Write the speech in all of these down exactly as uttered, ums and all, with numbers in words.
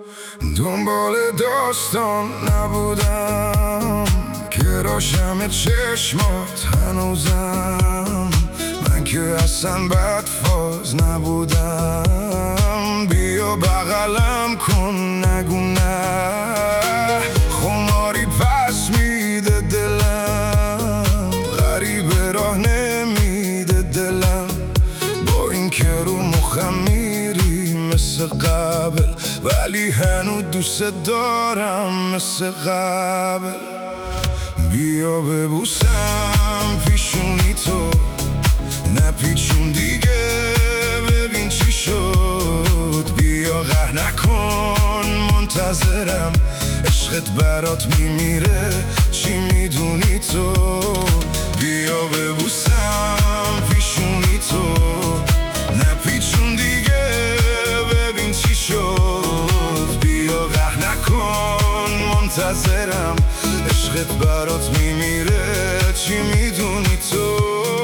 دنبال داستان نبودم که راشم چشمات هنوزم، من که اصلا بدفاز نبودم. بیا بغلم کن نگو نه، خماری پس میده دلم، غریب راه نمیده دلم. با این که رو مخم میری مثل قبل، ولی هنو دوست دارم مثل قبل. بیا ببوسم پیشونی تو، نپیچون دیگه ببین چی شد. بیا قهر نکن منتظرم، عشقت برات میمیره چی میدونی تو. بیا ببوسم پیشونی تو، نپیچون دیگه ببین چی شد. بیا قهر نکن منتظرم، عشقت برات میمیره چی میدونی تو.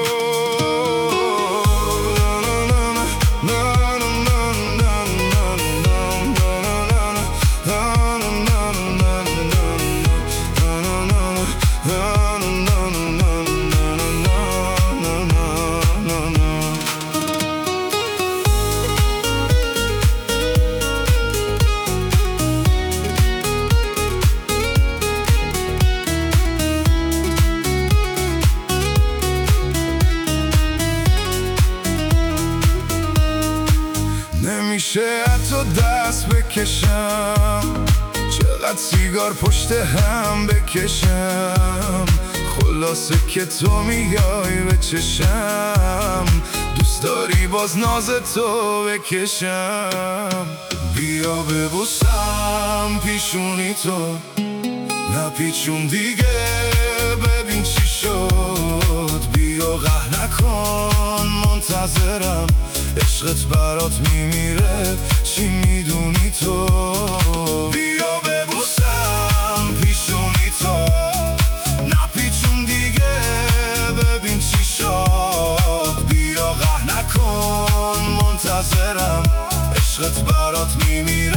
نمیشه حتی دست بکشم، چقدر سیگار پشت هم بکشم. خلاصه که تو میای به چشم، دوست داری باز ناز تو بکشم. بیا ببوسم پیشونی تو، نپیچون دیگه ببین چی شد. بیا قهر نکن منتظرم، عشقت برات میمیره چی میدونی تو. بیا ببوسم پیشونی تو، نپیچون دیگه ببین چی شد. بیا قهر نکن منتظرم، عشقت برات میمیره